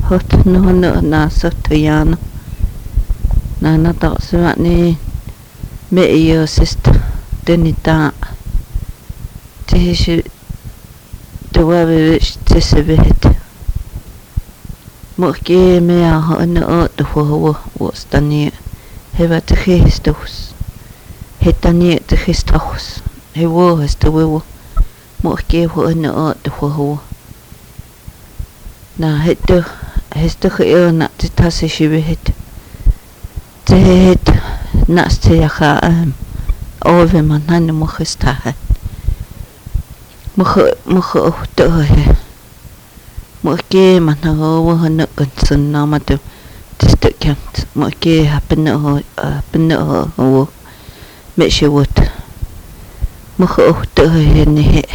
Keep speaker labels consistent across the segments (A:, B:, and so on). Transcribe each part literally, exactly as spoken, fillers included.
A: hot no no na sotoyana na na ta swani me yo sist denita tish de wabe tisebet mo ke me a no to ho was tani heva te Christus hetani te Christus he wo is te wo mo ke ho no to ho na het Heste geëna te tasse shibehet. Te het naste yaka ove manane mochistahe. Moche moche ochtohe. Moche manaro wohana gunsun namatu. Tiste kent. Moche hapena ho hapena ho. Meshe wot. Moche ochtohe nehe.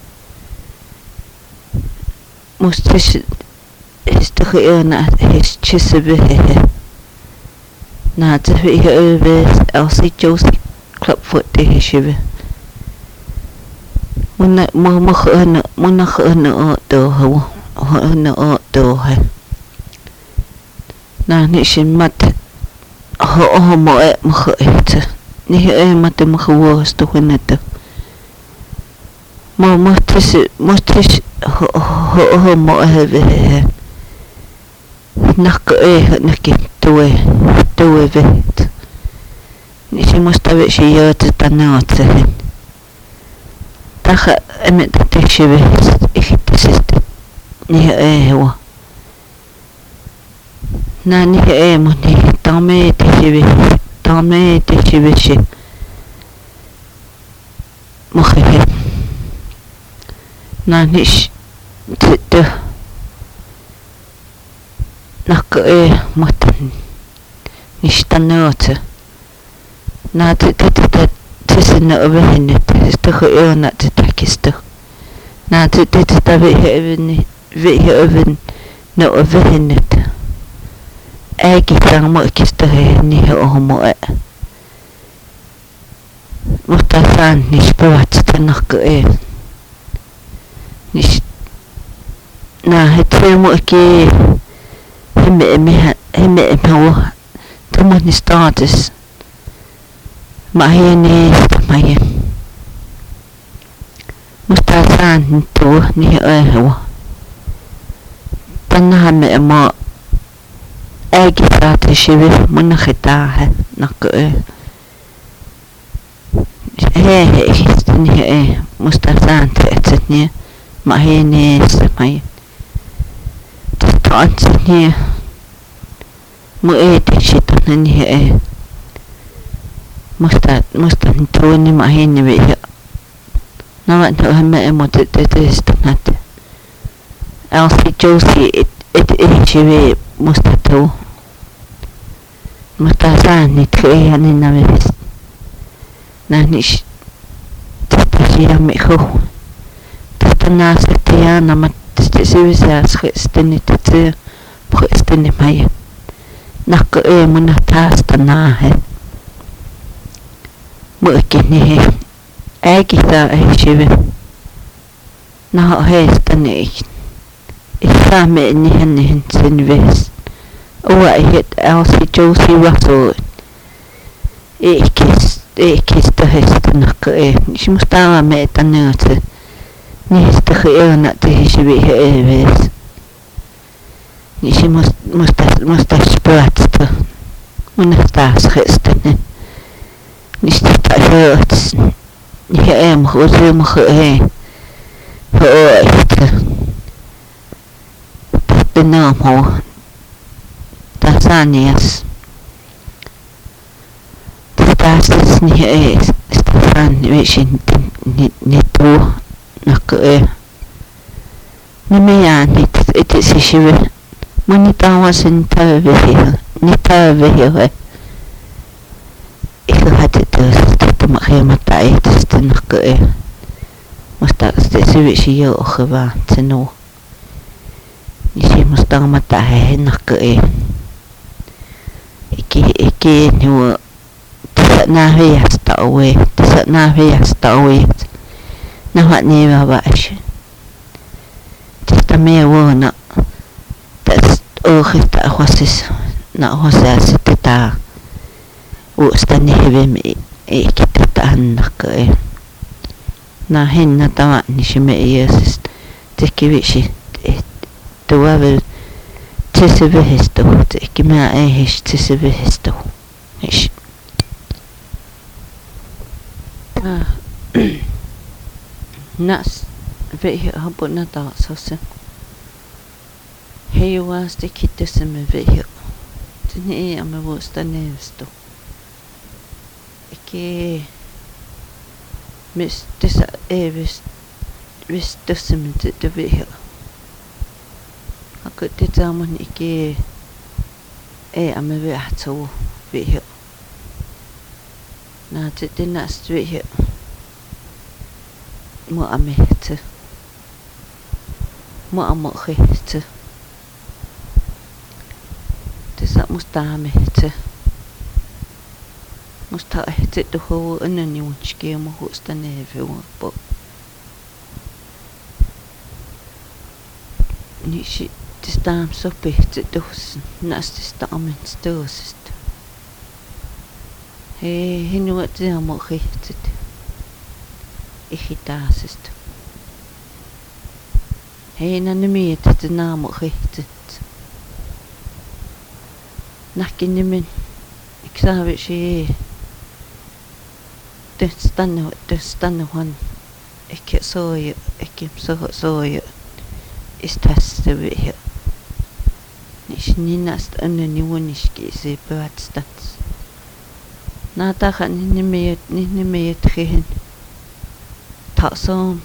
A: Mostish is de geëna is chissebehe. Na te vige over Elsie Josie Clubfoot de hishibe. Muna mo mo geëna muna geëna o do ho. Geëna o do he. Na nishin mat ho ho mo e mo geëte. Ni e mat mo gewoos to genette. Mo mo tis mo tis ho ho mo he. Nak e nak toe toe vet. Ni si mosta ve si yo te tanatse. Taha emet te shibe ikitist. Ni e ho. Na ni e mo ni tame te shibe. Tame te shibe shi. Mo khe. Na ni te nak e matan nishtanot na te te te tisna ovenet te e na te takisto na te te te ve even ve even no ovenet e ki tang mo kisto ni ho mo e mustafan nishpat te nak e nish na het mo ki Hemme me hemme me tomo ni status mahene maye mustasan to ni eho tanha me ma agi prate shibe mun khita ha nak e he he ni e mustasan te etni mahene maye Tanzania mo e te shita ni e musta musta to ni ma hin be na wa to me e mo te te stanat Elsie Josie it it e chive musta to musta san ni tre ani na ves na ni te ya me ho te na se te ya na ma te sivisa steni te steni mai nak e mona tasta na he mo ke ni e ki ta e shive na he steni isa me ni hen hen sen ves o I hit Elsie Josie Russell e kis e kis ta hesta nak e si mustava me tanete ni sta geëna te shibe e ves ni si must must must sprat una sta schestene ni sta hört ni em hoze mo he ho ite te na mo tasanias tasas ni e Stefan wishin ni ni to nak e ni me ya ni te si shive mani tawa sin ta ve ni ta ve he ik had het te ma ge mata e te nak e musta te si ve si yo khwa tseno ni si musta mata he nak e iki iki ni na he ya sta we te na he ya sta we na wat ni ba ba shi te ta me wo na uurita huasis na huasaasi tätä uustani hyvin eikä tätä annakka. Na hinna tämä nishime iäsist teki visi tuo vielä tisi vihistu teki mä ei his tisi vihistu his. Nas vihi hapuna taas hei vasti kittesemme vihi. Tini ei amme vuosta neuvosto. Eikä mis tässä ei vist vist tässä mitä te vihi. Akka tätä mun eikä ei amme vähtsuu vihi. Nää te näst vihi. Mua amehti. Mua amehti. Tässä musta amehti. Musta ehti tuohon ennen juutski ja muhusta neveua po. Niin si tästä am sopihti tuossa nästistä amenstoosista. Hei, hinua tämä mua hehtit. Ihitaasista. Hei, nää mietit, että naamu hehtit. Nähkin nimen. Ik saavi si. Töstannu, töstannuhan. Ekki soja, ekki soho soja. Istassa vihe. Nis ninnast önnen juoniski se pöätstats. Nää tahan nimeet, nimeet hihin. Tasom.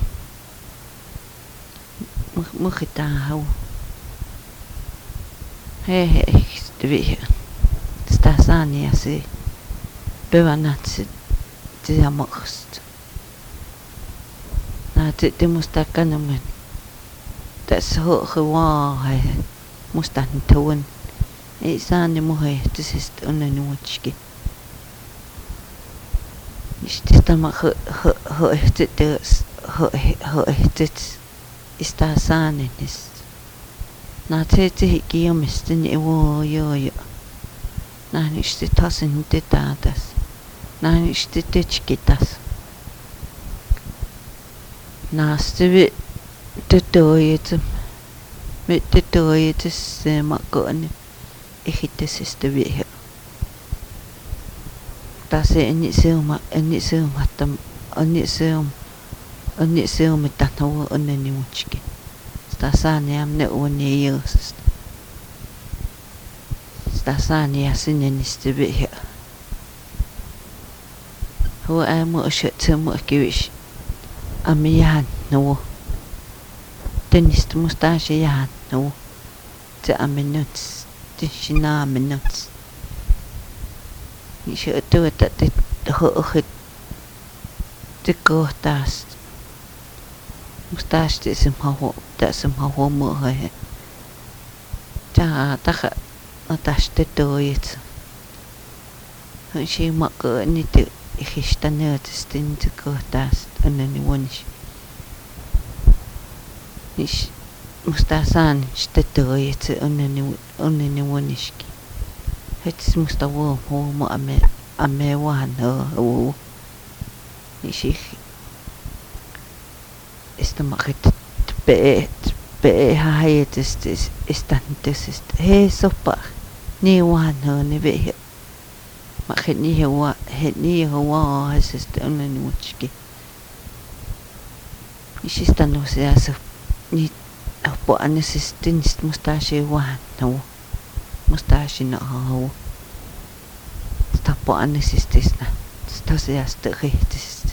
A: Mukhita haw. Hei hei, vihe. Sitä saania se pövanatsi sitä mokhst. Nää te musta kanamen. Tässä hohwa hai musta tuon. Ei saani muhe tisist onnen nuotski. Sitä ma ho ho ho ehtites ho ho ehtites ista saanenis. Nää te te kiomisten evo jo jo. Nää nisti tasin tetatas. Nää nisti tetskitas. Nää stivi tetoyet. Me tetoyetes se makoni. Ehitesistä vihe. Tase eni seuma eni seuma tam eni seum eni seuma tatau onneni muchki. Sta sani amne onni yosst. Sta sani asinenisti vihe. Huwa amu shetemu kiwish. Ami yahan no. Tenist mustache yahan no. Te aminuts. Te shina aminuts. Ni se tuota te hohit te kohtaast. Mustaas te sem hawo te sem hawo mo he. Ja ta atas te toit. Han shi makko ni te ihstanert stin te kohtaast annani wonish. Nis mustasaan te toit annani annani wonishki. Hets musta wo mo ame ame wan ho nishi istamakit pe pe haetest istantest he sopa ni wan ho ni ve ma khni he wa he ni ho wa hasest onnen muchki nishi stanu se as ni po anesistinst mustache wan no mustache no ho tappo annesistisna tosiasta rehtisistä.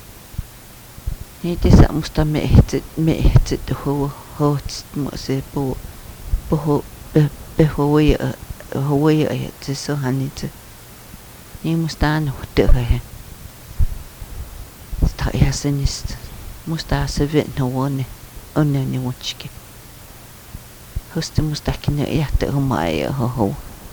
A: Niitä saa musta mehtit mehtit ho host se po po pe hoja hoja ja se so hanit. Niin musta anu tehe. Sta ja senist. Musta se vet no one onneni muchki. Hosti musta kinne jähtä homma ja ho ho.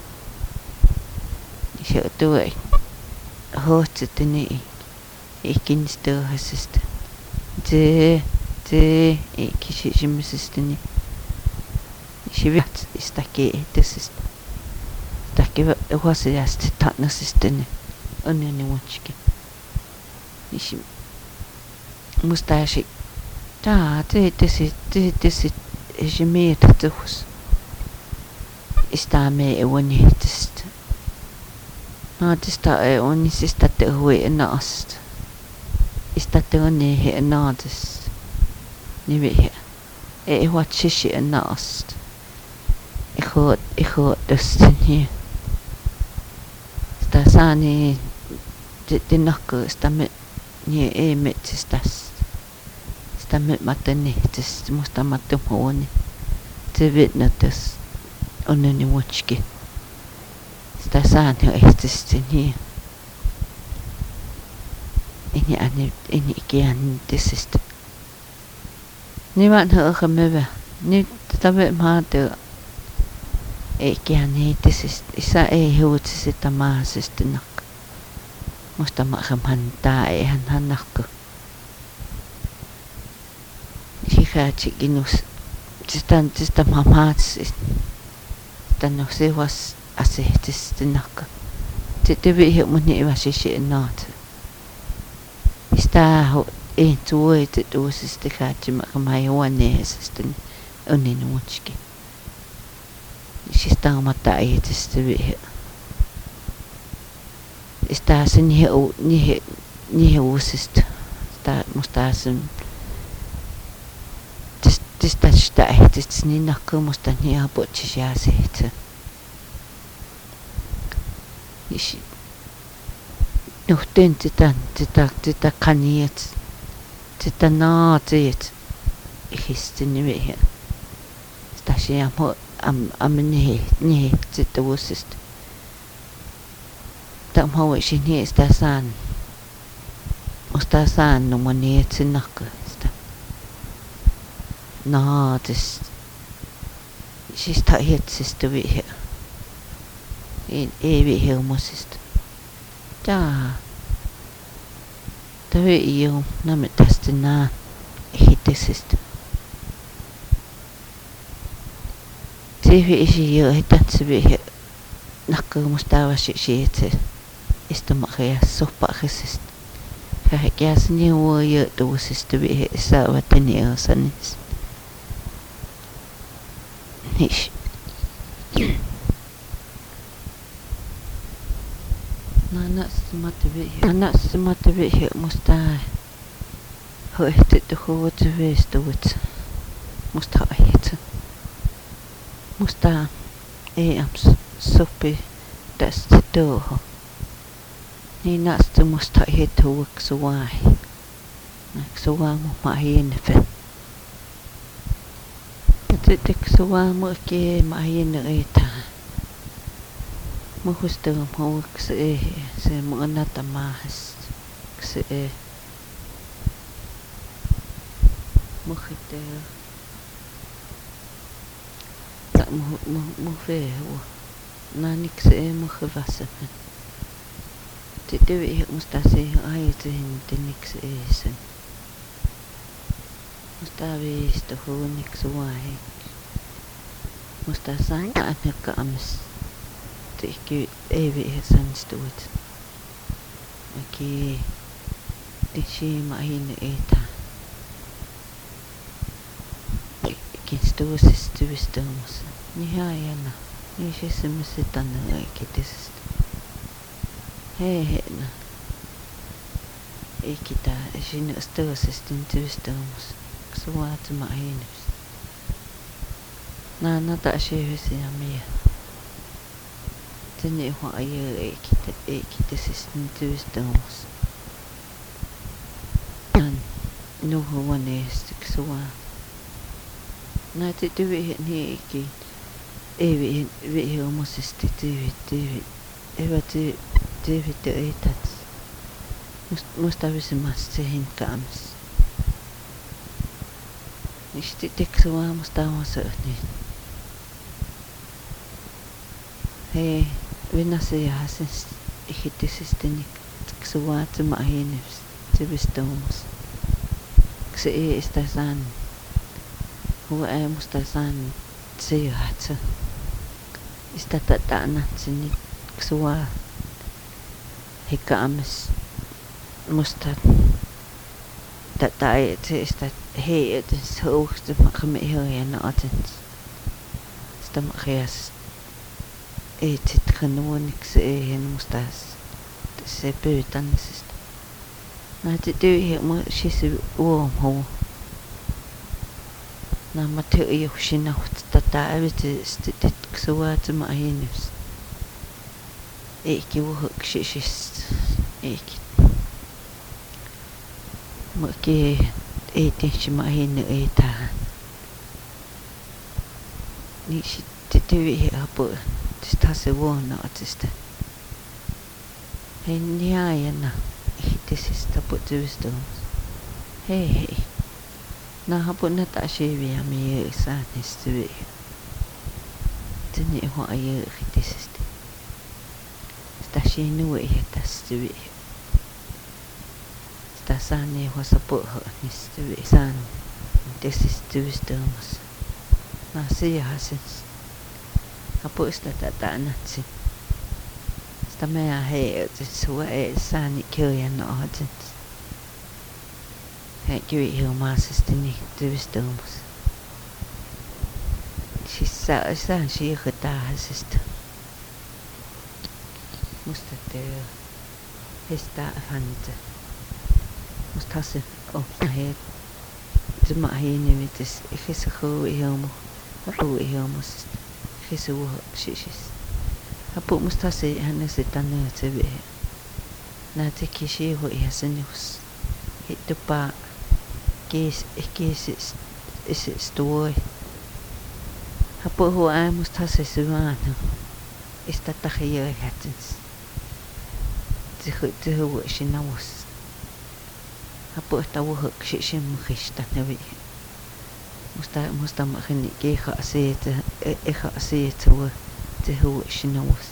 A: Se tuo hohtini ikin stohasista. Te te ikishimistini. Shivat istaki this taki was just tatness istene onion watchki. Ishi mustashi ta te this is this is jemir tuus. Istame e woni test. No testa e oni sistate hui nast. Istate oni he nast. Ni vi e wat shishi nast. Ik hoor, ik hoor dus hier. Sta sani de de nakke sta met nie e met stas. Sta met matene tes musta matum honi. Te vet nates onne watchki. Sta sani estes hier. Ini ane ini kian desist. Niemand hör gemebe. Niet dat we maar de Eikiani this isa e huut sitä maasesti nak. Musta makam hantaa e han hanakko. Sihachi kinus tistan tista mamaats tan no se was asehtis tinakka. Tete vi he muni evasishi naat. Ista ho e tuoi te tuosis te hachi makam haywane sistin onin muchki. Sistang mata e testivi. Sta sin he o ni he ni he usist. Sta mustasin. Tis tis sta sta e tis ni nakko musta ni apochi jase. Ishi. No tenti tan tita tita kaniet. Tita naat. Ihistini vi. Sta siamo am am ni ni tita usist. Tam hawa shi ni sta san. Sta san no mani tsinakka sta. Na tis. Shi sta het sister vi he. In evi he musist. Da. Da vi jo na mit testina hit sister. Tivi isi jo hitatsi vi nakka mustawa shi shi te istamakaya sopa resist. Kahikias ni wo yo to sister vi sa watani osanis. Nish. Nana smata vi nana smata vi musta ho ehte to ho te vesto wit. Musta hit. Musta e am sopi das to ho. Ni nas to musta hit to work so why. Nak so wa mo ma hin fe. Te te so wa mo ke ma hin eta. Mo gusto mo se se mo nata mas se mo khite ta mo mo mo fe wo na nik se mo khvasa te te vi musta se ai te te nik se sen musta vi sto ho nik so ai musta sai anaka amis te ki evi san stut aki te shi ma hin eta ki sto stu stamos ni hayana ni shi semisitan ki tes he he na ekita shi no sto stu stamos so wat ma hin na na ta shi si amia tene ho aye ekita ekita sistin tustamos an no ho one so na te tu vi ni ki e vi vi ho mosisti te te eva te te te etat musta vi mas te hin kams isti te so musta so ni he Vinna se hasens ihite sistenik ksuat ma hineps te bestomos kse e estasan huwa e mustasan siyuhatsu istata ta'anatsini ksua hikaamis musta tataitsi ista heietens hoogste makame hiljana atens sta makhias etsit khanuuniksi eihin mustas se pyytänisistä näitä tyyhiä mu sisi uomhu nämä tyyjuksina tätä ävitisesti ksua hinnus eikä vuoksisista eikä Maki ei tehty mä hinne ei tähän. Niin sitten tyyhi apu. Tästä se vuonna otsista. Hei niajana. Ihtisistä putuista. Hei hei. Nää hapu näitä syviä miä saanista vielä. Tänne hoa ei ihtisistä. Sitä sinua ei tästä vielä. Tässä on niin huossa puhua, niin se on tesistyystelmassa. Mä siihen sen apuista tätä annatsin. Sitä meidän heiltä, sua ei saa niin kirjan nohdin. He kyllä ilmaisesti niin tyystelmassa. Siis se on siihen tähäisestä. Musta teillä hestää häntä. Musta se on hei. Tämä hei nimittäis hesa hui helmo. Hui helmosta. Hesa uhoksisista. Apu musta se hänessä tänne se vie. Nää teki siivu ihan sen jos. Hittupaa kies kies stuoi. Apu huo musta se syvään. Ista tahia hätens. Se hui sinä was. Apu että uhoksisi muhista nevi. Musta musta mahini kiha siitä eikä siitä huo. Se hui sinä was.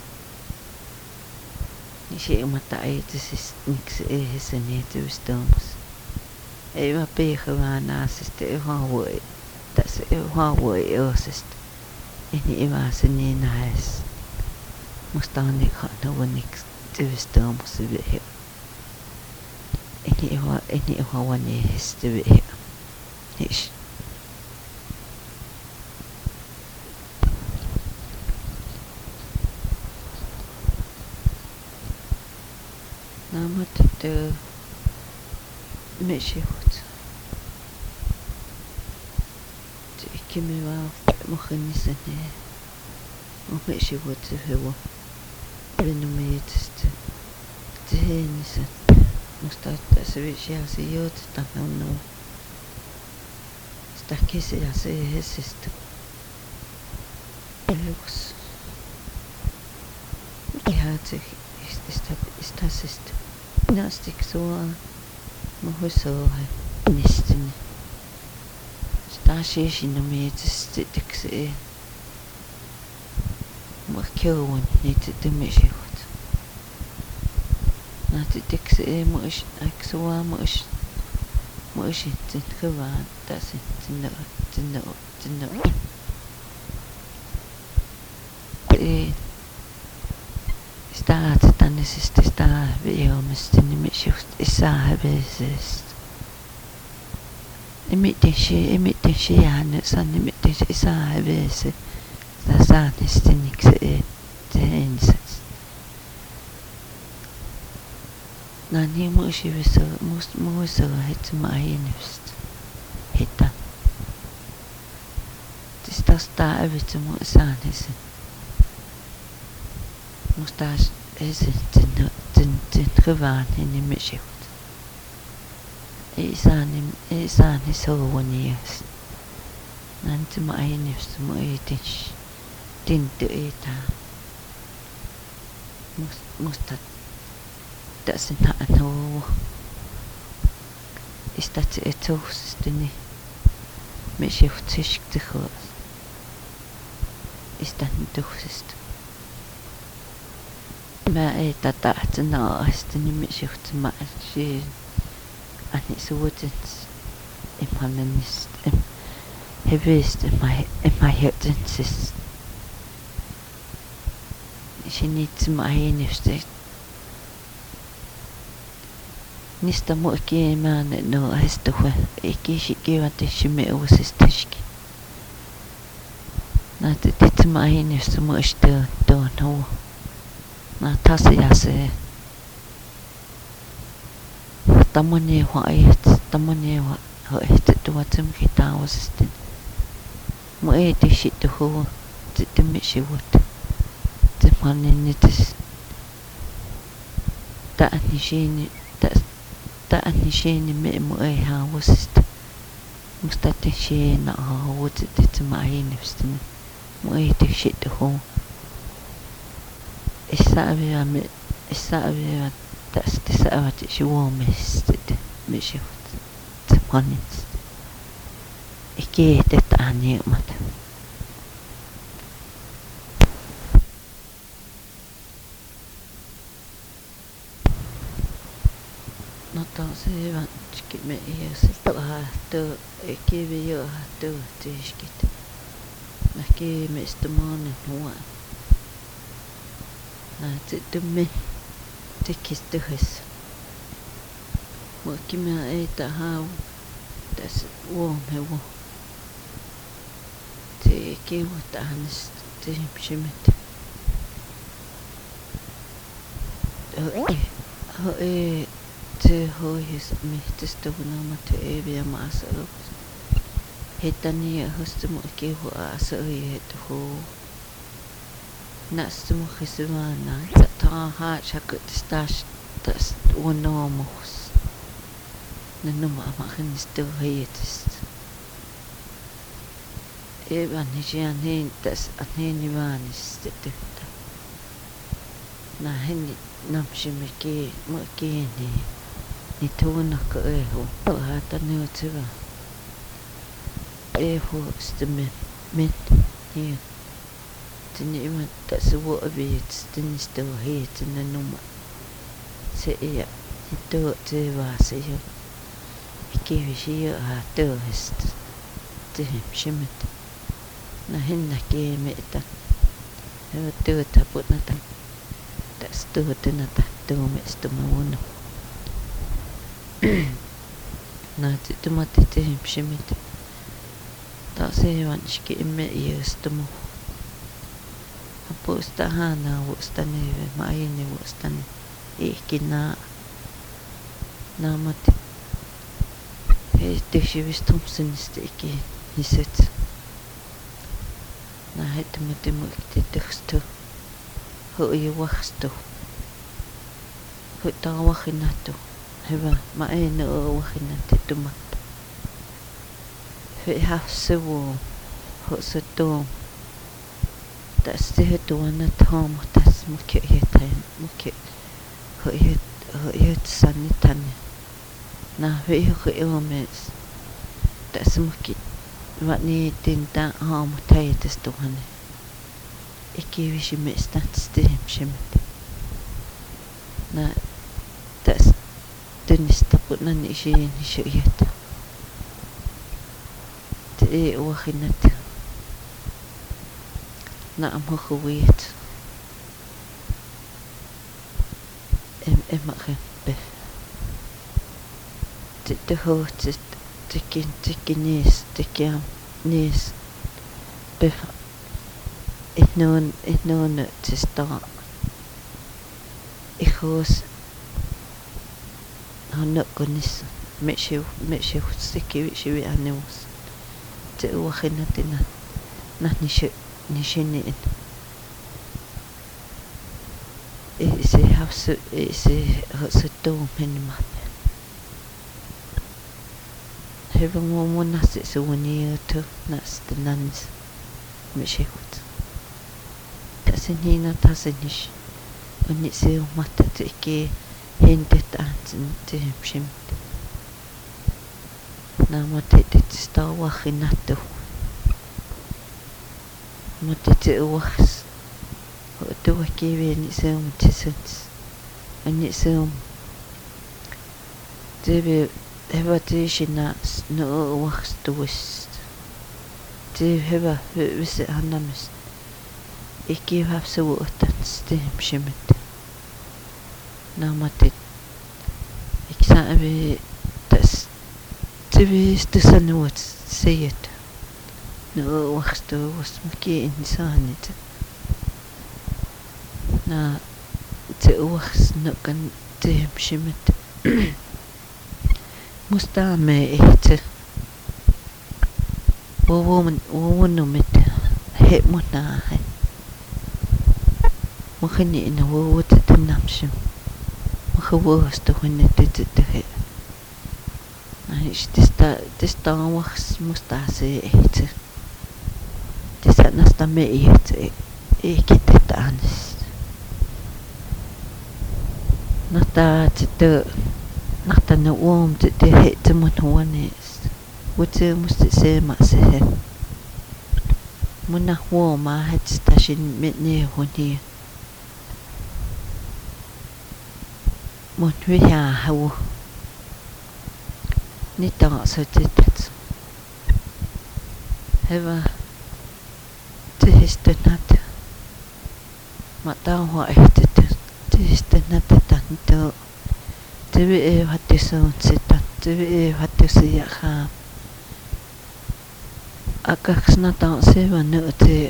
A: Niin se umatta ei siis miksi ei se niityystämässä. Ei mä piikä vaan naasista ihan voi. Tässä ihan voi eosesta. Ei niin vaan se niin näes. Musta on niin hannuun niityystämässä vielä. Ei niin ihan ei niin ihan vaan niistä vielä. Niish. Nämä tyttö meshihut. Kimi vaan mukhannisen ne. On meshihut se hyvä. Renomeetistä. Teheniset. Musta että se vielä se joutetaan on. Sitä kesiä se hesistä. Elus. Ihan se Sitä sitä sistä. Nastik sua. Muhu soha. Nistini. Sitä shiishina mietistä teksee. Mua keuun niitä temesihut. Näitä teksee muish. Aik sua muish. Muishitsin hyvään. Täsin. Tinno. Tinno. Tinno. Ei. Sitä tännesistä sitä viomista nimis just isääväisestä. Emiten se, emiten se jäänyt san emiten se isääväise. Sitä saanesti niksi ei teensä. Nää niin muisivissa, muisilla hetsimä hiennystä. Hita. Sitä sitä ävitse mun saanesi. Musta esin tin tin tin hyvään nimisihut. Ei saa ni ei saa ni souvenirs. Nanti mä ainesta mä ei tish. Tintu ei tää. Musta tässä nää Istat se etuusesti ni. Misihut sishkti huos. Istat ni tuusesti. Mä ei tätä naasti nimisihut mä siin ani suutens imhanenist heaviest in my in my head insists. She needs my instead. Nista mo ki man no hesta hwe. Iki shi ki wat shi me osistishki. Na te te my inst mo iste do no. Na tasi yase. Tamone hwa et tamone hwa ho et to watum ki ta osistin. Mo e te shi to ho te te me shi wat. Te manin nitis. Ta ni shi ni ta ta ni shi ni me mo e ha osist. Musta te shi na ha wat te te my inst. Mo e te shi to ho. Isa aveva me isa aveva tas te sa avati shi wo me stede me shi te manits ikke te tani mat no ta se va chiki me e se to ha to ikke vi yo ha to te skit na ke me stomane no na te te me te kis te his mo ki me e ta ha tas wo me wo te ke wo ta hanis te shimet ho e te ho his me te sto na ma te e via ma sa he tani hoste mo ke ho a sa e te ho Nastumu Hisumana, ta ha chakut stash tas unomos. Nanuma machin still hates. Evan Hijian hin tas anenivanis the dicta. Na henny namshimiki mukini, Nitunaka eho, Hata Nutiva. Eho stimit mint here. Tini iman tak sebuah abis tini still here tini numa se iya itu tewa se yo iki visi yo ha tu hist tini shimit na hinna ke me ta yo tu taput na ta tak stu tini ta tu me stu mawuno na tu mati tini shimit tak se wan shiki me yo stu mo Pusta hana wustane maine wustane ikina namati he te shivistum siniste iki hiset na het met mo te teksto ho ye wachsto ho ta wachinato heba maine o wachinate tumat he hafse wo ho seto tas te tuana tom tas muke hetain muke ho het ho het sanitan na he ho eomes tas muke wat ni tinta ha mutai tas tuane ikke vi me stat stem shemet na tas tenis taput na ni shi ni shi het te o khinat na am hogeweet em em mag be te te hoort te kin te kinees te kiam nees be ik non ik non te sta ik hoos han konis met je met je stukje weet je weer aan ons te ogen dat in dat niet Nishini is a house is a dome in map. Having one one nas it's a one year to nas the nuns Mishikut. Tassinina Tassinish when it's a matter to gay hinted at to him shim. Now what did it start walking at the Mutta te uas ho te waki we ni se um tisens ani se um te be heva te shina no uas tu wis det hever hvis det handler med ikke har så uddans det skimmet når man det ikke så vi das det hvis det så nu at se det nu også was måske en sådan det na det også nok det skimmet musta med det wo man wo nu med he mona he مخني إنه هو تتنامشم مخوه استوهن تتته يعني إيش تستا تستا وخس مستعسي إيه تستا نستمع إيه إيه كده تانس نتا تت نتا نوم تته تمن هو ناس وت مستسي ما سه منا هو ما هتستاشين مني هوني một người nhà hầu nít tao sợ chết thật hay là thế hết nát mà tao hỏi thế thế hết nát tận đó thế bị hoạt động sâu chết tận thế bị hoạt động gì à à các nó tao sẽ vào nữa thế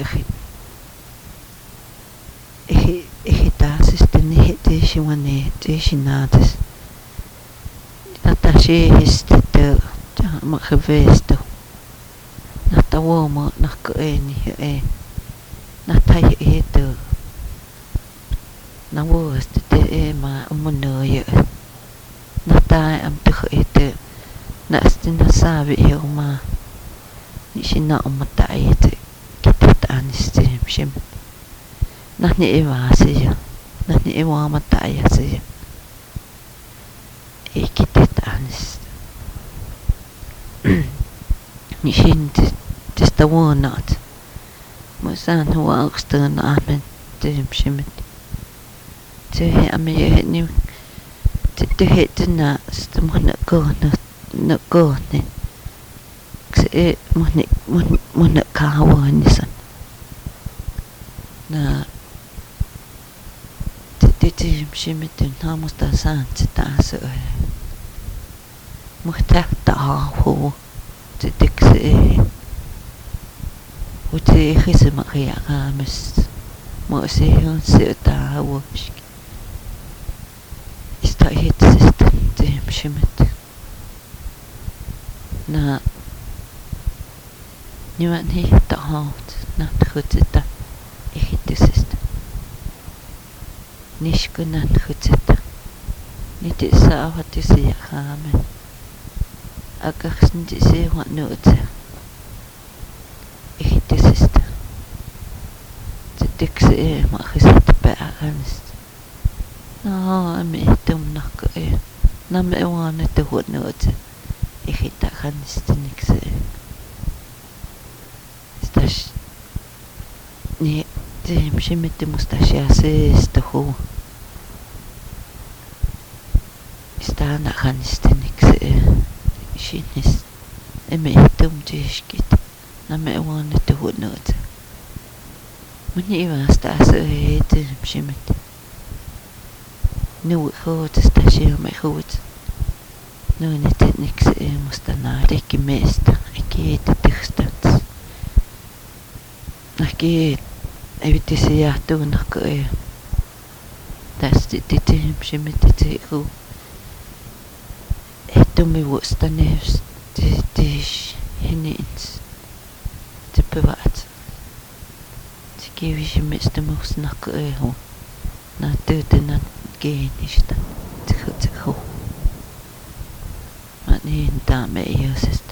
A: Ehita sisteni heti shimane te shinadas natashi histete ma khavesto natawo ma nakeni e natai eto nawo ste e ma umunoye natai am tukh ete nastina sabi e ma nishina umatai ete kitet anistim shim nahni ewa siya nahni ewa mataya siya ikitet anis nishin tista wonat musan huwa akstan amen tim shimit te ame ni te het na stumna ko na na ko ne se mohni mohna kawa nisan na تيجي مشيمت ناموس تاسان تتعسى محتاج تعاهو تتكسي وتي خسم خيا غامس مؤسيون سيتعاو استعيد سيستم تيجي مشيمت نا نيوان هي تعاوت ناتخوتتا إخيت سيستم nishkunan hutseta niti saawati siya khamen akaxnti si wa nuutsa ihitisista titiksi e ma khisat pa'anis no ame tum nakka e name wana te hu nuutsa ihita khanis tinikse stash ni Tim shimiti mustashia sesta hu istana khanistinix shinis eme tum tishkit name wana te hunot muni ivasta se tim shimit nu hot stashia me hot nu ne teknik se mustana teki mesta akit tekstats akit eviti se jahtuu nakko e tästi titim shimiti te hu etumi vuosta neus te tish hinins te pevat te kivi shimista mus nakko e hu na tyytynä geenistä te hu te hu ma niin tää me ei ole